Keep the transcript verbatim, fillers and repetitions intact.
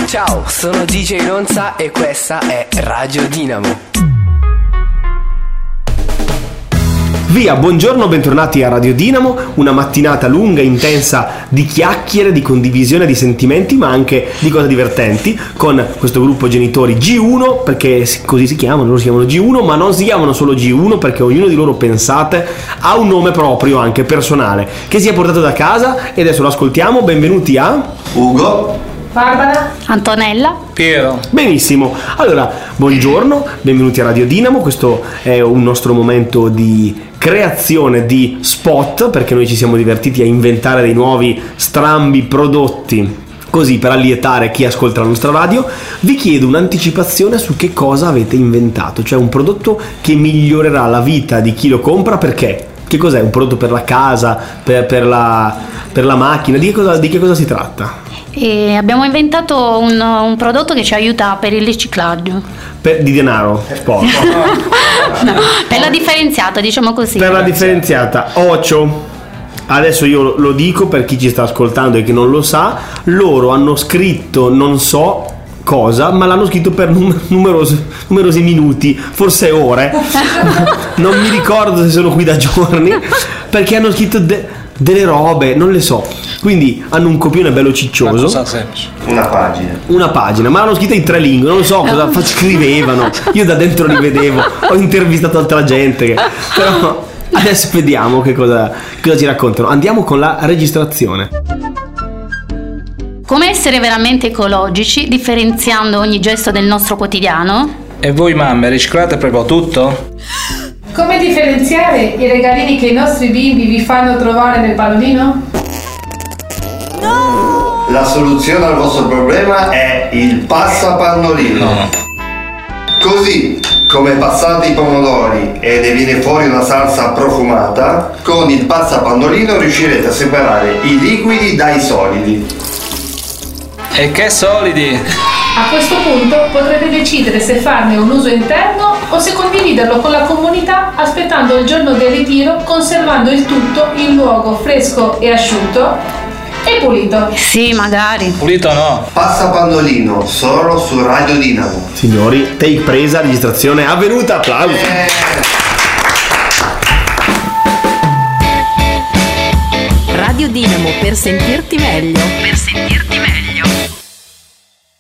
Ciao, sono D J Ronza e questa è Radio Dinamo. Via, buongiorno, bentornati a Radio Dinamo, una mattinata lunga, intensa di chiacchiere, di condivisione di sentimenti, ma anche di cose divertenti, con questo gruppo genitori G uno, perché così si chiamano, loro si chiamano G uno, ma non si chiamano solo G uno, perché ognuno di loro, pensate, ha un nome proprio, anche personale, che si è portato da casa, e adesso lo ascoltiamo. Benvenuti a Ugo, Barbara, Antonella, Piero. Benissimo, allora buongiorno, benvenuti a Radio Dinamo. Questo è un nostro momento di creazione di spot, perché noi ci siamo divertiti a inventare dei nuovi strambi prodotti così per allietare chi ascolta la nostra radio. Vi chiedo un'anticipazione su che cosa avete inventato, cioè un prodotto che migliorerà la vita di chi lo compra. Perché? Che cos'è? Un prodotto per la casa, per, per, la, per la macchina? Di che cosa, di che cosa si tratta? e abbiamo inventato un, un prodotto che ci aiuta per il riciclaggio. Per, di denaro, sporco. No, per la differenziata, diciamo così. Per la differenziata, Ocio. Adesso io lo dico per chi ci sta ascoltando e che non lo sa, loro hanno scritto non so cosa, ma l'hanno scritto per num- numerosi, numerosi minuti, forse ore, non mi ricordo se sono qui da giorni, perché hanno scritto de- delle robe, non le so. Quindi hanno un copione bello ciccioso, una pagina una pagina, ma l'hanno scritta in tre lingue, non lo so cosa fa- scrivevano, io da dentro li vedevo, ho intervistato altra gente che, però adesso vediamo che cosa, cosa ci raccontano. Andiamo con la registrazione. Come essere veramente ecologici, differenziando ogni gesto del nostro quotidiano? E voi mamme, riciclate proprio tutto? come differenziare i regalini che i nostri bimbi vi fanno trovare nel pannolino? La soluzione al vostro problema è il passapannolino. No. Così come passate i pomodori e ne viene fuori una salsa profumata, con il passapannolino riuscirete a separare i liquidi dai solidi. E che solidi! A questo punto potrete decidere se farne un uso interno o se condividerlo con la comunità aspettando il giorno del ritiro, conservando il tutto in luogo fresco e asciutto e pulito. Sì, magari. Pulito no. Passapannolino, solo su Radio Dinamo. Signori, take presa, registrazione avvenuta, applausi. Eh. Radio Dinamo, per sentirti meglio. Per sentirti